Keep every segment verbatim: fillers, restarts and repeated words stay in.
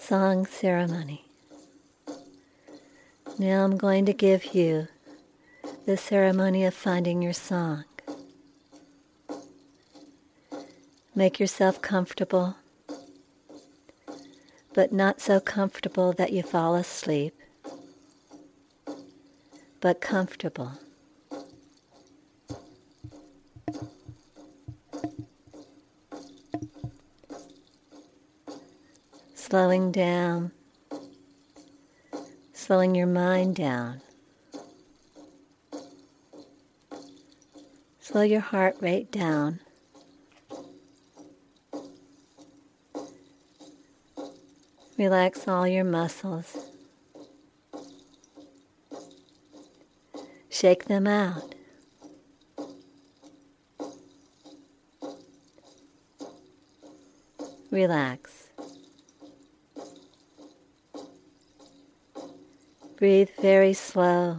Song ceremony. Now I'm going to give you the ceremony of finding your song. Make yourself comfortable, but not so comfortable that you fall asleep, but comfortable. Slowing down, slowing your mind down. Slow your heart rate down. Relax all your muscles. Shake them out. Relax. Breathe very slow,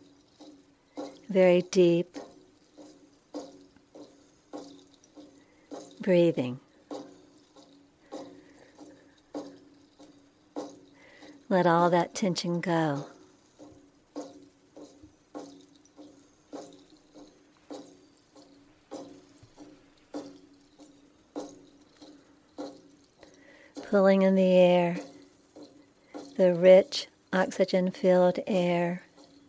very deep. Breathing. Let all that tension go. Pulling in the air, the rich oxygen-filled air.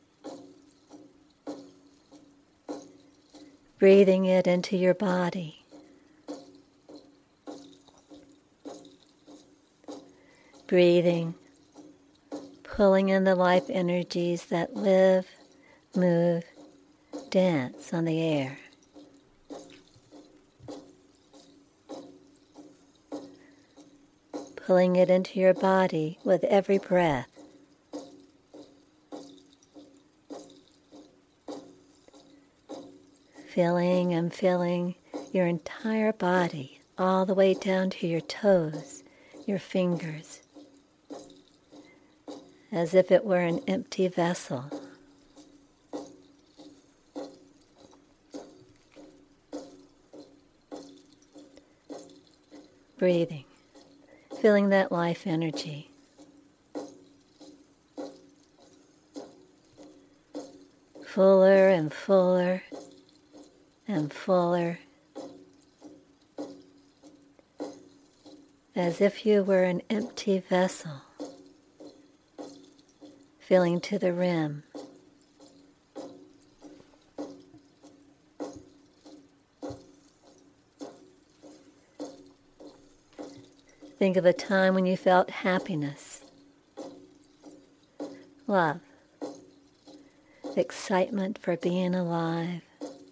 Breathing it into your body. Breathing, pulling in the life energies that live, move, dance on the air. Pulling it into your body with every breath. Feeling and feeling your entire body all the way down to your toes, your fingers, as if it were an empty vessel. Breathing, feeling that life energy. Fuller and fuller and fuller, as if you were an empty vessel, filling to the rim. Think of a time when you felt happiness, love, excitement for being alive,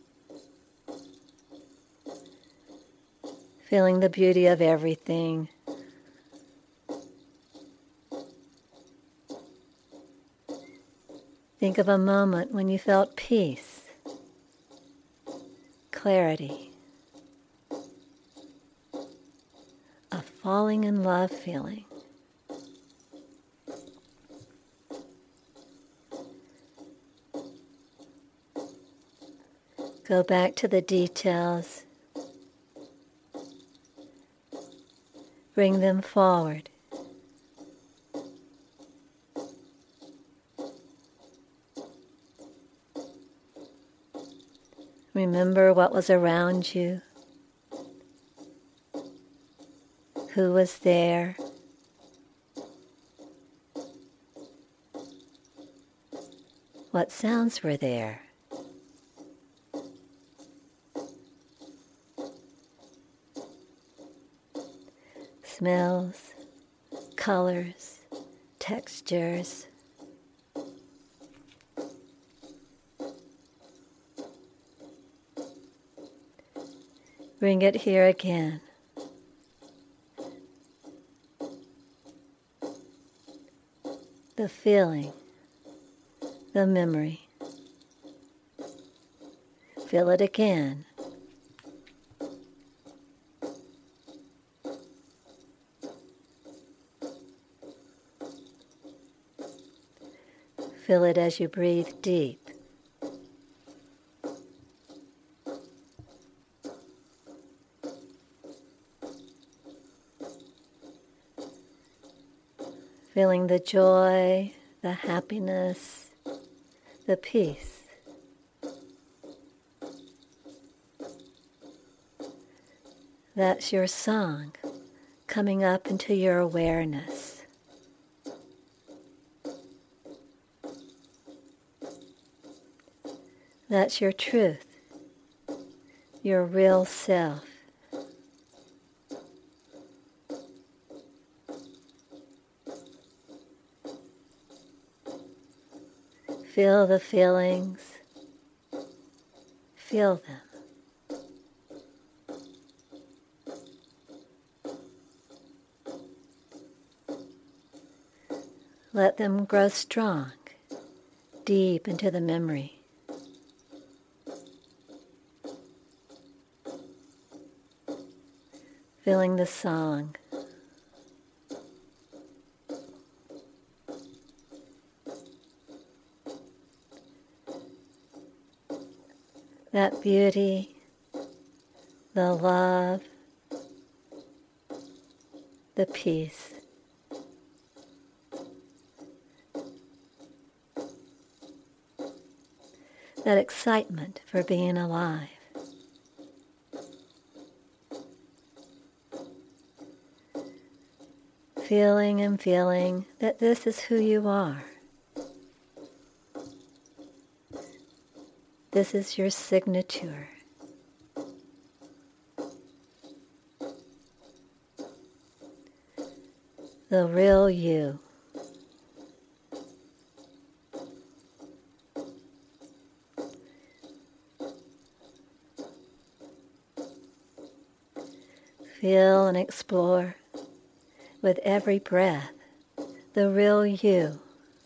feeling the beauty of everything. Think of a moment when you felt peace, clarity, a falling in love feeling. Go back to the details. Bring them forward. Remember what was around you, who was there, what sounds were there. Smells, colors, textures. Bring it here again. The feeling, the memory. Feel it again. Feel it as you breathe deep. feeling the joy, the happiness, the peace. That's your song coming up into your awareness. That's your truth, your real self. Feel the feelings, feel them. Let them grow strong, deep into the memory. Feeling the song. That beauty, the love, the peace. That excitement for being alive. Feeling and feeling that this is who you are. This is your signature. The real you. Feel and explore with every breath the real you.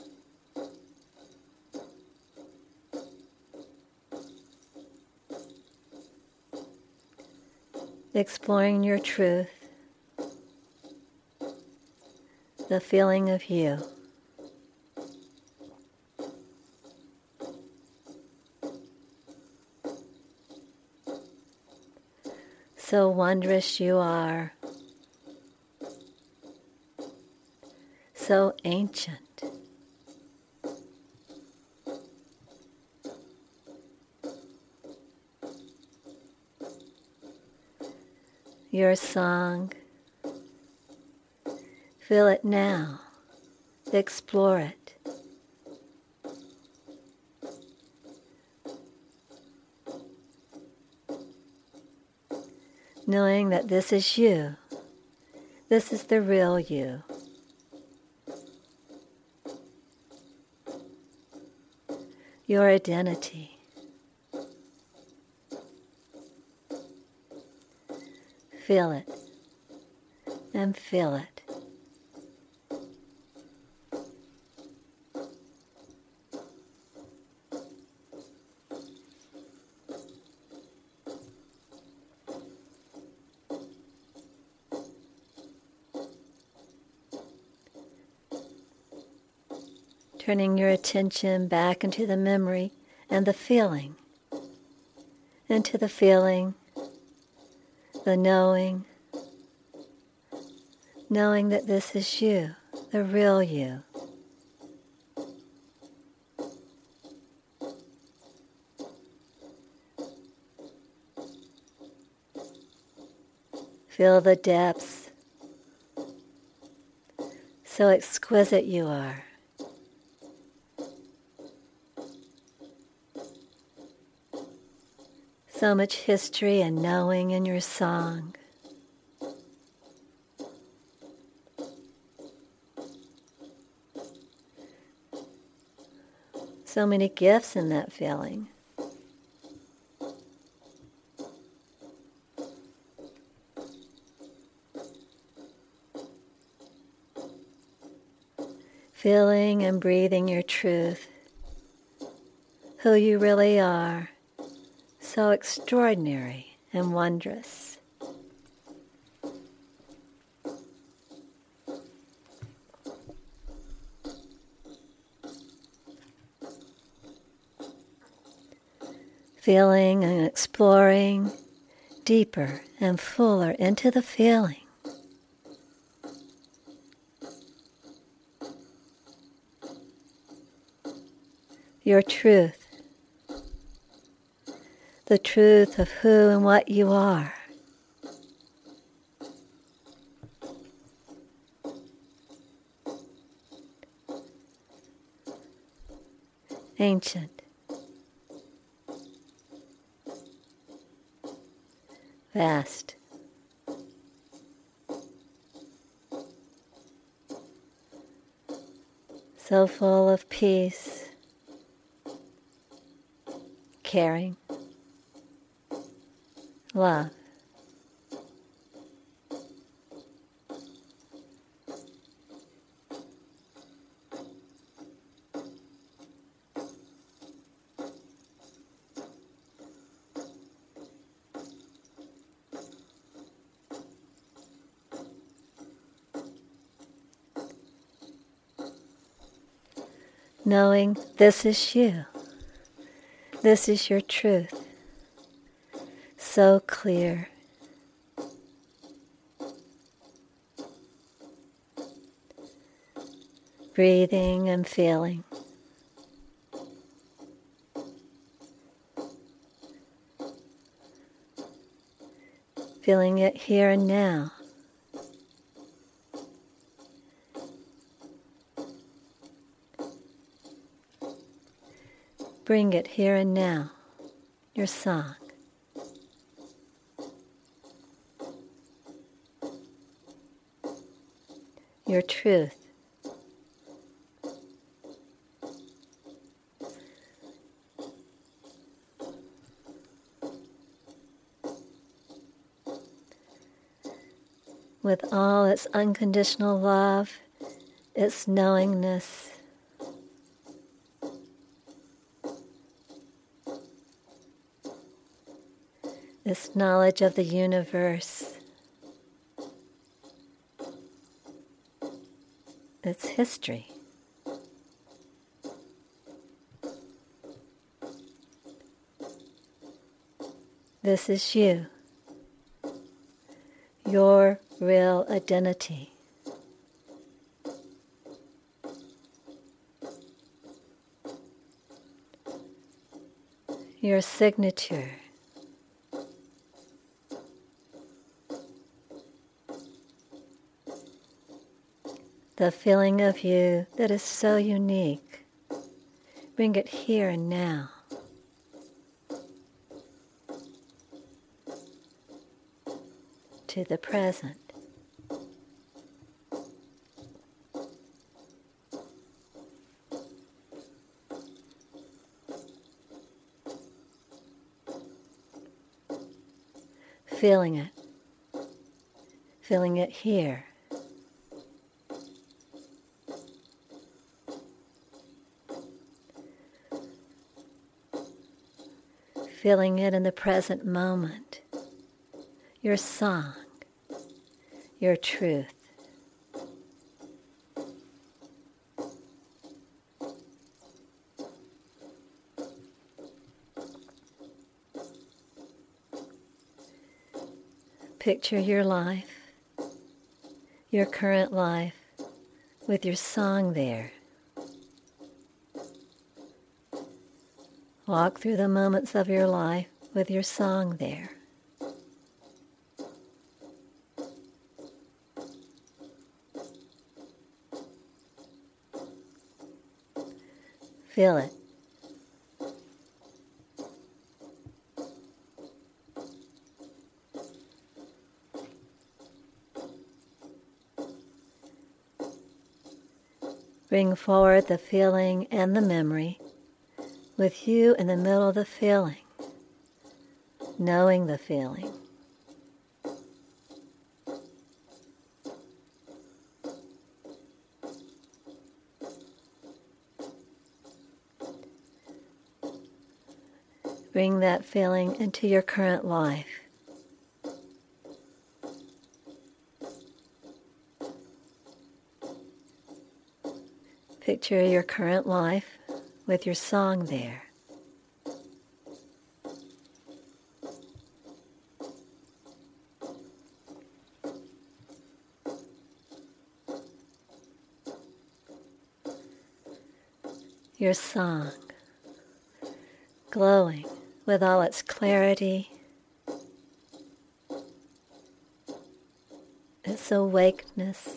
Exploring your truth, the feeling of you. So wondrous you are, so ancient. Your song, feel it now, explore it. Knowing that this is you, this is the real you. Your identity. Feel it and feel it. Turning your attention back into the memory and the feeling, into the feeling, the knowing, knowing that this is you, the real you. Feel the depths, so exquisite you are. So much history and knowing in your song. So many gifts in that feeling. Feeling and breathing your truth, who you really are. So extraordinary and wondrous. Feeling and exploring deeper and fuller into the feeling. your truth, the truth of who and what you are. Ancient, vast, so full of peace, caring, love. Knowing this is you, this is your truth, so clear. Breathing and feeling. Feeling it here and now. Bring it here and now, your song. Your truth. With all its unconditional love, its knowingness, its knowledge of the universe, its history. This is you, your real identity. Your signature. The feeling of you that is so unique. Bring it here and now. To the present. Feeling it. Feeling it here. Feeling it in the present moment. Your song. Your truth. Picture your life, your current life, with your song there. Walk through the moments of your life with your song there. Feel it. Bring forward the feeling and the memory, with you in the middle of the feeling, knowing the feeling. Bring that feeling into your current life. Picture your current life with your song there. Your song, glowing with all its clarity, its awakeness,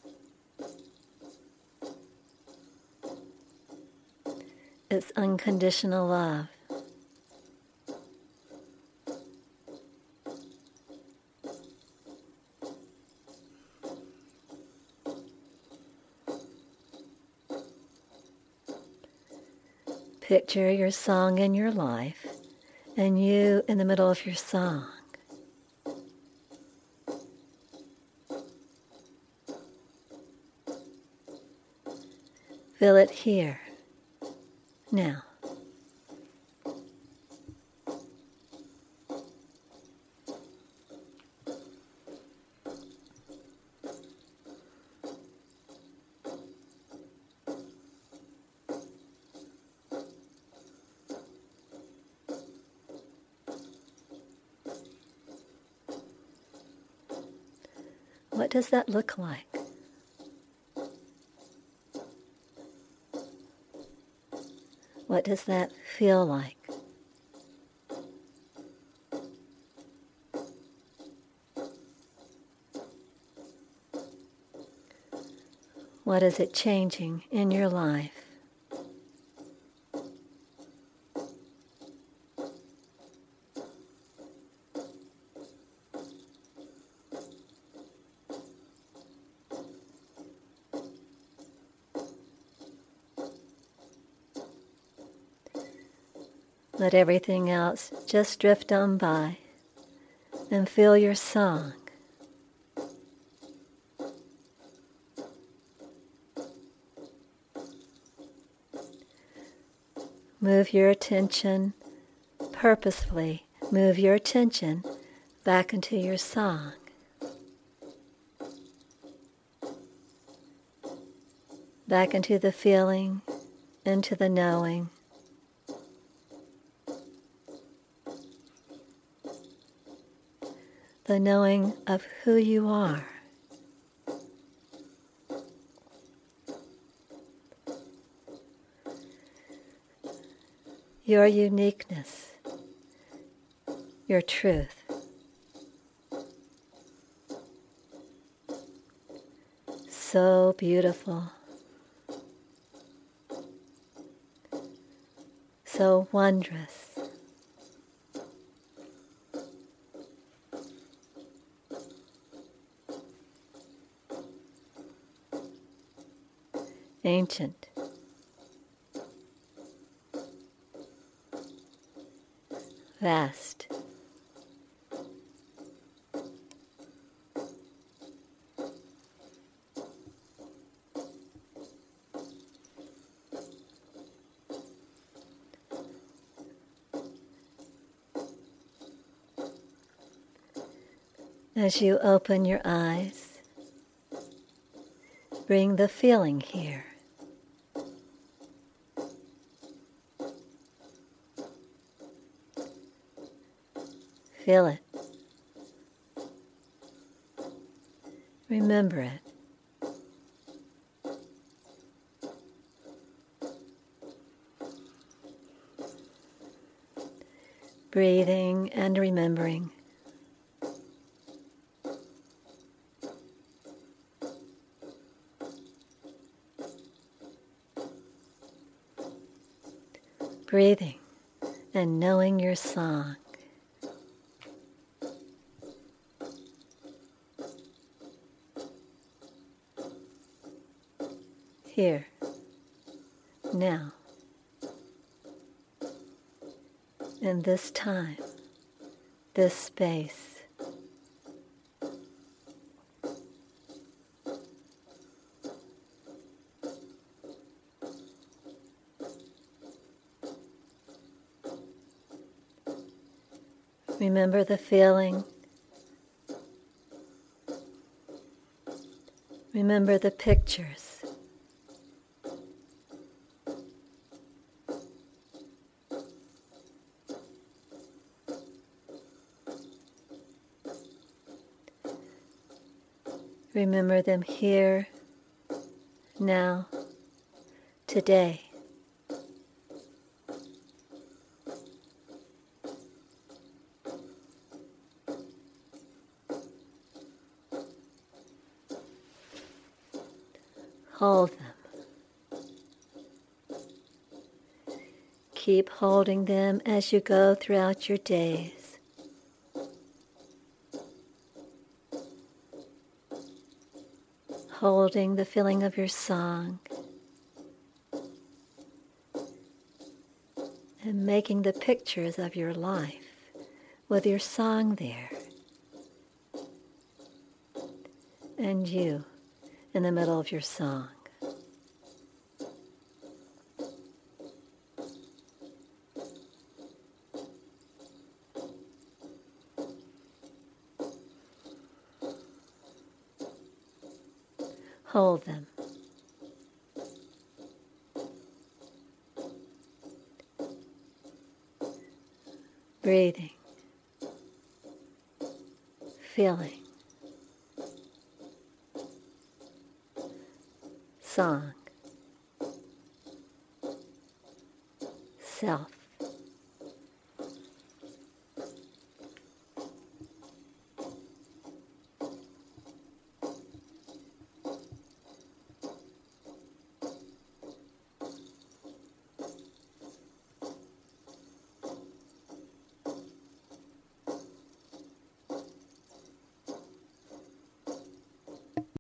its unconditional love. Picture your song in your life and you in the middle of your song. Feel it here, now. What does that look like? What does that feel like? What is it changing in your life? Let everything else just drift on by and feel your song. Move your attention, purposefully move your attention back into your song. Back into the feeling, into the knowing. The knowing of who you are. Your uniqueness, your truth. So beautiful. So wondrous. Ancient. Vast. As you open your eyes, bring the feeling here. Feel it. Remember it. Breathing and remembering. Breathing and knowing your song. Here, now, in this time, this space. Remember the feeling. Remember the pictures. Remember them here, now, today. Hold them. Keep holding them as you go throughout your days. Holding the feeling of your song and making the pictures of your life with your song there and you in the middle of your song. Hold them. Breathing. Feeling. Song. Self.